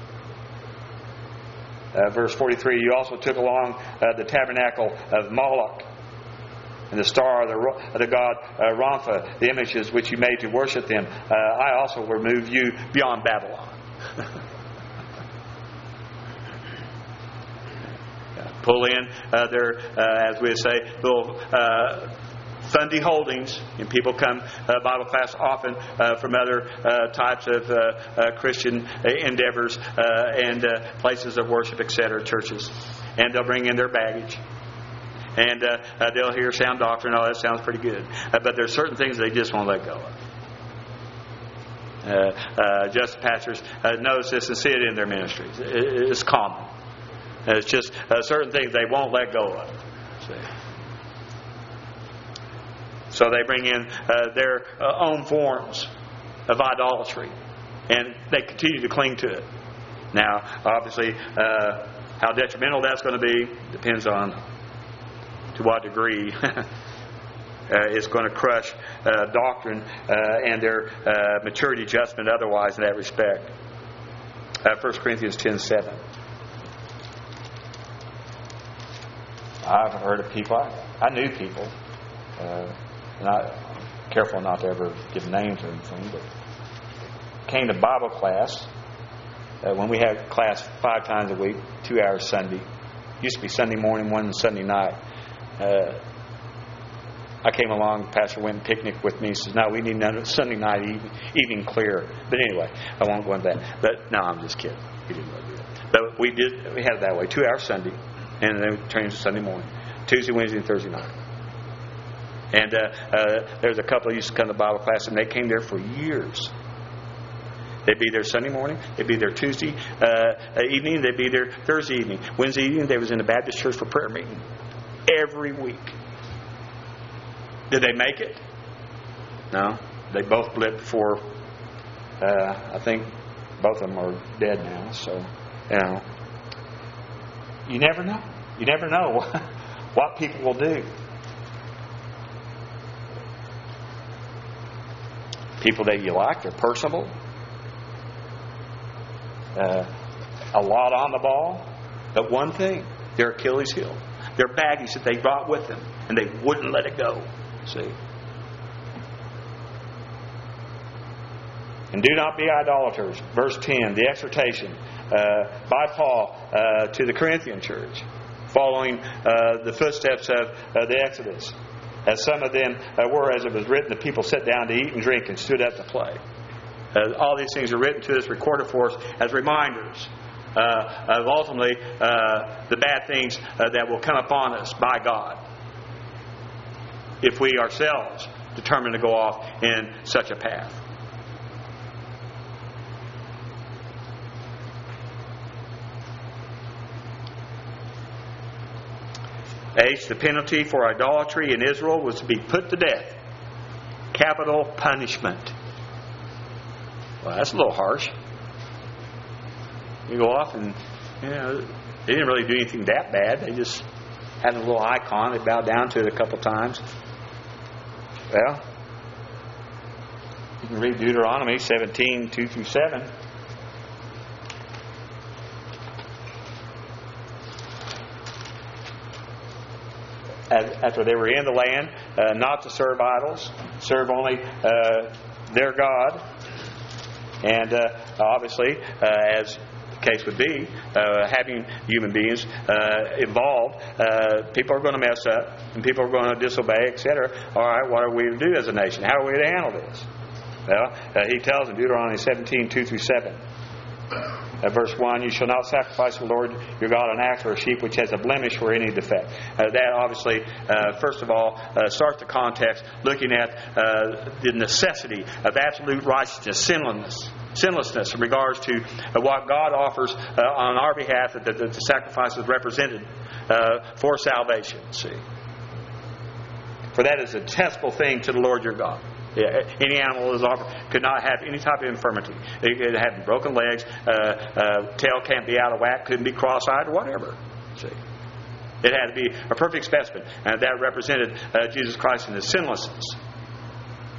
Uh, verse forty-three, you also took along uh, the tabernacle of Moloch, and the star of the, of the god uh, Rampha, the images which you made to worship them. Uh, I also will remove you beyond Babylon. Pull in uh, their, uh, as we say, little uh, Sunday holdings, and people come uh, Bible class often uh, from other uh, types of uh, uh, Christian endeavors uh, and uh, places of worship, et cetera, churches, and they'll bring in their baggage, and uh, uh, they'll hear sound doctrine. Oh, that sounds pretty good, uh, but there's certain things they just won't let go of. Uh, uh, just pastors uh, notice this and see it in their ministries. It, it's common. It's just uh, certain things they won't let go of. See? So they bring in uh, their uh, own forms of idolatry, and they continue to cling to it. Now, obviously, uh, how detrimental that's going to be depends on to what degree uh, it's going to crush uh, doctrine uh, and their uh, maturity adjustment otherwise in that respect. Uh, First Corinthians ten seven. I've heard of people, I, I knew people, uh, and I, I'm careful not to ever give names or anything, but came to Bible class uh, when we had class five times a week, two hours Sunday. Used to be Sunday morning, one Sunday night. Uh, I came along, the pastor went and picnicked with me. He says, no, we need another Sunday night evening, evening clear. But anyway, I won't go into that. But no, I'm just kidding. We didn't really do that. But we did, we had it that way, two hours Sunday. And then we changed to Sunday morning, Tuesday, Wednesday, and Thursday night. And uh, uh, there's a couple who used to come to Bible class, and they came there for years. They'd be there Sunday morning. They'd be there Tuesday uh, evening. They'd be there Thursday evening. Wednesday evening, they was in the Baptist church for prayer meeting every week. Did they make it? No. They both blipped before. Uh, I think both of them are dead now. So, you know. You never know. You never know what people will do. People that you like, they're personable. Uh, a lot on the ball. But one thing, their Achilles heel. Their baggage that they brought with them. And they wouldn't let it go. See? And do not be idolaters. Verse ten, the exhortation uh, by Paul uh, to the Corinthian church, following uh, the footsteps of uh, the Exodus. As some of them uh, were, as it was written, the people sat down to eat and drink and stood up to play. Uh, all these things are written to us, recorded for us as reminders uh, of ultimately uh, the bad things uh, that will come upon us by God if we ourselves determine to go off in such a path. H, the penalty for idolatry in Israel was to be put to death. Capital punishment. Well, that's a little harsh. You go off and, you know, they didn't really do anything that bad. They just had a little icon. They bowed down to it a couple times. Well, you can read Deuteronomy seventeen, two through seven. After they were in the land, uh, not to serve idols, serve only uh, their God. And uh, obviously, uh, as the case would be, uh, having human beings uh, involved, uh, people are going to mess up, and people are going to disobey, et cetera. All right, what are we to do as a nation? How are we to handle this? Well, uh, he tells in Deuteronomy seventeen, two through seven. Uh, verse one, you shall not sacrifice to the Lord your God an ass or a sheep which has a blemish or any defect. Uh, that obviously, uh, first of all, uh, starts the context looking at uh, the necessity of absolute righteousness, sinlessness, sinlessness in regards to uh, what God offers uh, on our behalf, that the, the sacrifice is represented uh, for salvation. See, for that is a detestable thing to the Lord your God. Yeah, any animal is offered could not have any type of infirmity. It could have broken legs, uh, uh, tail can't be out of whack, couldn't be cross-eyed, or whatever. See, it had to be a perfect specimen, and that represented uh, Jesus Christ in His sinlessness.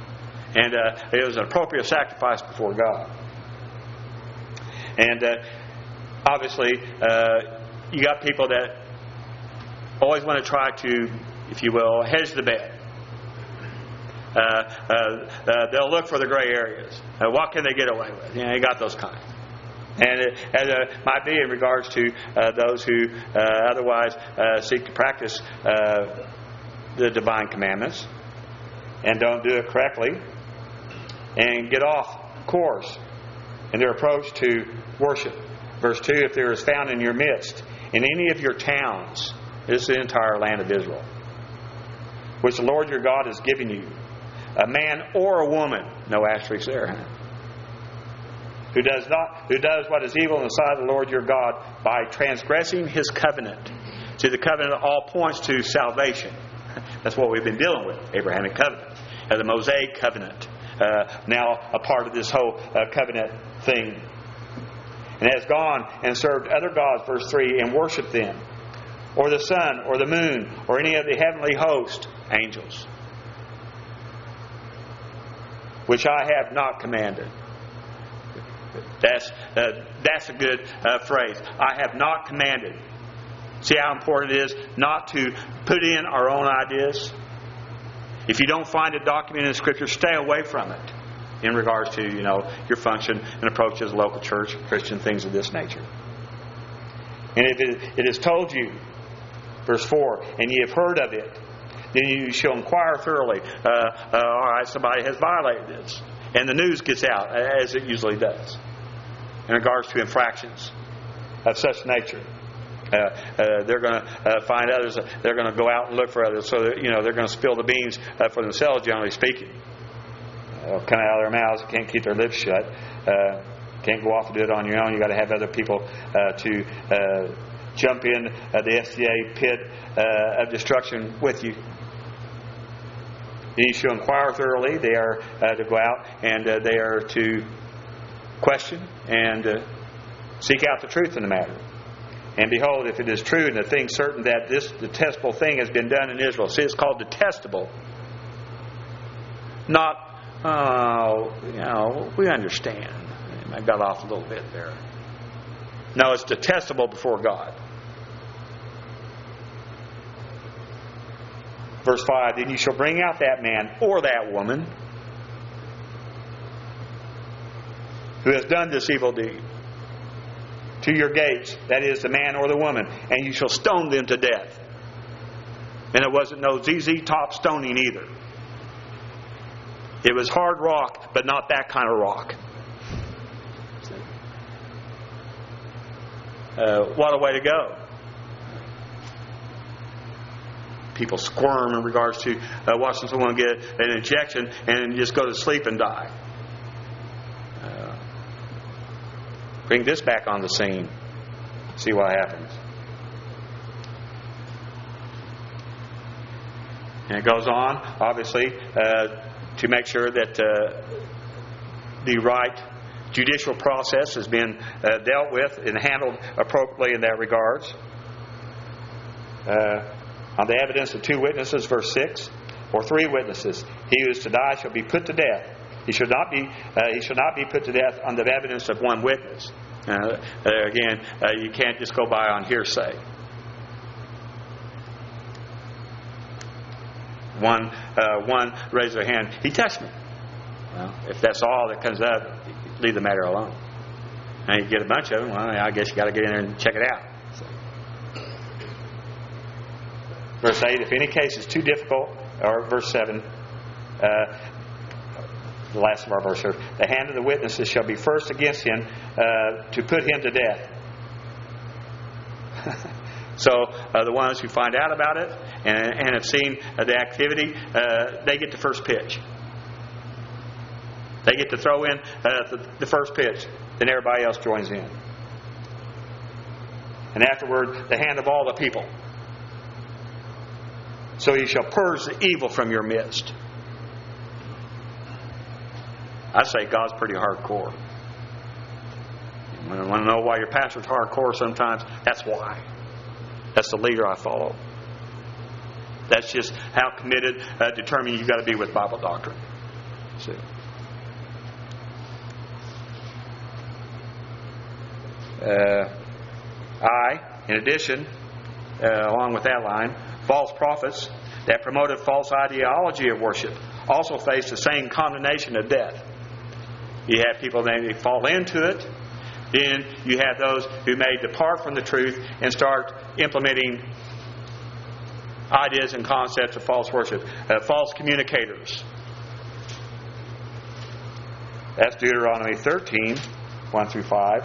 And uh, it was an appropriate sacrifice before God. And uh, obviously, uh, you got people that always want to try to, if you will, hedge the bet. Uh, uh, uh, they'll look for the gray areas. Uh, what can they get away with? You know, you got those kinds. And it, and it might be in regards to uh, those who uh, otherwise uh, seek to practice uh, the divine commandments and don't do it correctly and get off course in their approach to worship. Verse two, if there is found in your midst, in any of your towns, this is the entire land of Israel, which the Lord your God has given you, a man or a woman, no asterisks there, huh? Who does not, who does what is evil in the sight of the Lord your God by transgressing His covenant. See, the covenant all points to salvation. That's what we've been dealing with, Abrahamic covenant, uh, the Mosaic covenant. Uh, now a part of this whole uh, covenant thing. And has gone and served other gods, verse three, and worshipped them, or the sun, or the moon, or any of the heavenly host, angels, which I have not commanded. That's uh, that's a good uh, phrase. I have not commanded. See how important it is not to put in our own ideas? If you don't find it documented in Scripture, stay away from it in regards to, you know, your function and approach as a local church, Christian things of this nature. And if it, it is told you, verse four, and ye have heard of it, then you shall inquire thoroughly. Uh, uh, all right, somebody has violated this. And the news gets out, as it usually does, in regards to infractions of such nature. Uh, uh, they're going to uh, find others. They're going to go out and look for others. So that, you know, they're going to spill the beans uh, for themselves, generally speaking. They'll come out of their mouths. Can't keep their lips shut. Uh, can't go off and do it on your own. You got to have other people uh, to uh, jump in uh, the S D A pit uh, of destruction with you. You shall inquire thoroughly. They are uh, to go out and uh, they are to question and uh, seek out the truth in the matter. And behold, if it is true and the thing certain that this detestable thing has been done in Israel. See, it's called detestable. Not, oh, you know, we understand. I got off a little bit there. No, it's detestable before God. Verse five, then you shall bring out that man or that woman who has done this evil deed to your gates, that is, the man or the woman, and you shall stone them to death. And it wasn't no Z Z Top stoning either. It was hard rock, but not that kind of rock. Uh, what a way to go. People squirm in regards to uh, watching someone get an injection and just go to sleep and die. Uh, bring this back on the scene. See what happens. And it goes on, obviously, uh, to make sure that uh, the right judicial process has been uh, dealt with and handled appropriately in that regards. Uh, on the evidence of two witnesses, verse six, or three witnesses, he who is to die shall be put to death. He should not be. Uh, he should not be put to death on the evidence of one witness. Uh, uh, again, uh, you can't just go by on hearsay. One, uh, one raised their hand. He touched me. Well, if that's all that comes up, leave the matter alone. Now you get a bunch of them. Well, I guess you got to get in there and check it out. So. Verse eight, if any case is too difficult, or verse seven, uh, the last of our verse here, the hand of the witnesses shall be first against him uh, to put him to death. So uh, the ones who find out about it and, and have seen uh, the activity, uh, they get the first pitch. They get to throw in uh, the, the first pitch. Then everybody else joins in. And afterward, the hand of all the people. So you shall purge the evil from your midst. I say God's pretty hardcore. You want to know why your pastor's hardcore sometimes? That's why. That's the leader I follow. That's just how committed, uh, determined you've got to be with Bible doctrine. See. Uh, I, in addition, uh, along with that line, false prophets that promoted false ideology of worship also face the same condemnation of death. You have people that fall into it. Then you have those who may depart from the truth and start implementing ideas and concepts of false worship. Uh, false communicators. That's Deuteronomy thirteen, one through five.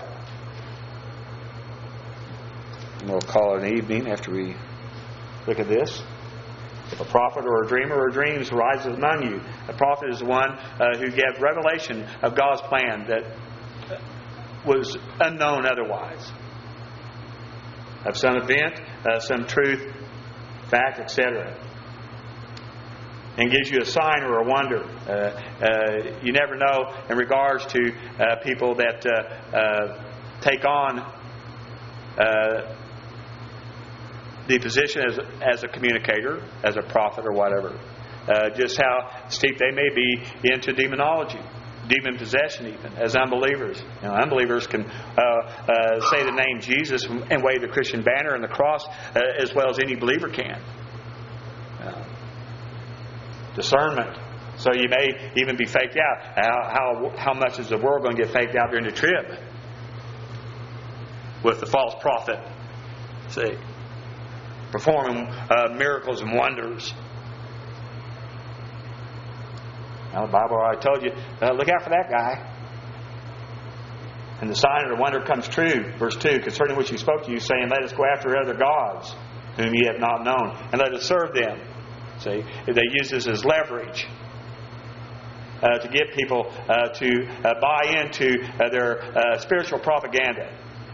And we'll call it an evening after we look at this. If a prophet or a dreamer or dreams arises among you, a prophet is the one uh, who gave revelation of God's plan that was unknown otherwise. Of some event, uh, some truth, fact, et cetera. And gives you a sign or a wonder. Uh, uh, you never know in regards to uh, people that uh, uh, take on uh, the position as, as a communicator, as a prophet or whatever. Uh, just how steep they may be into demonology, demon possession even, as unbelievers. You know, unbelievers can uh, uh, say the name Jesus and wave the Christian banner and the cross uh, as well as any believer can. Uh, discernment. So you may even be faked out. How, how, how much is the world going to get faked out during the trib? With the false prophet. See? Performing uh, miracles and wonders. Now, the Bible already told you, uh, look out for that guy. And the sign of the wonder comes true. Verse two, concerning which he spoke to you, saying, let us go after other gods, whom ye have not known, and let us serve them. See, they use this as leverage uh, to get people uh, to uh, buy into uh, their uh, spiritual propaganda.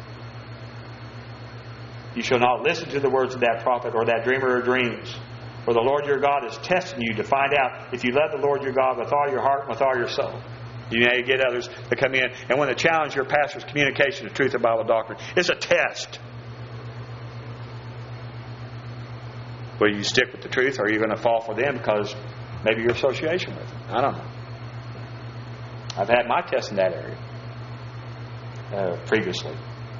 You shall not listen to the words of that prophet or that dreamer of dreams. For the Lord your God is testing you to find out if you love the Lord your God with all your heart and with all your soul. You may get others to come in and want to challenge your pastor's communication of truth of Bible doctrine. It's a test. Will you stick with the truth, or are you going to fall for them because maybe your association with them? I don't know. I've had my test in that area uh, previously.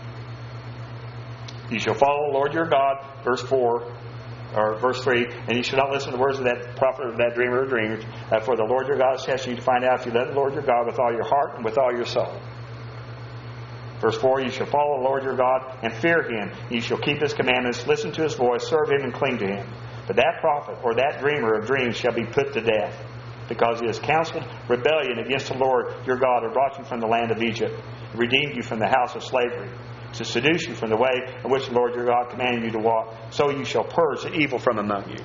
You shall follow the Lord your God, verse four, or verse three, and you shall not listen to the words of that prophet or that dreamer or dreamers. Uh, for the Lord your God is testing you to find out if you love the Lord your God with all your heart and with all your soul. Verse four, you shall follow the Lord your God and fear Him. You shall keep His commandments, listen to His voice, serve Him, and cling to Him. But that prophet or that dreamer of dreams shall be put to death, because he has counseled rebellion against the Lord your God, who brought you from the land of Egypt, and redeemed you from the house of slavery, to seduce you from the way in which the Lord your God commanded you to walk. So you shall purge the evil from among you.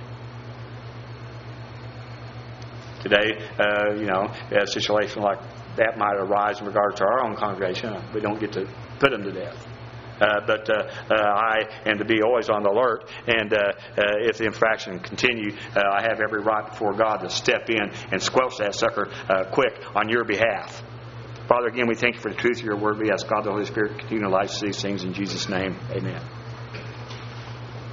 Today, uh, you know, a situation like that might arise in regard to our own congregation. We don't get to put them to death. Uh, but uh, uh, I am to be always on the alert, and uh, uh, if the infraction continue, uh, I have every right before God to step in and squelch that sucker uh, quick on your behalf. Father, again, we thank you for the truth of your word. We ask God the Holy Spirit to continue to light these things in Jesus' name. Amen.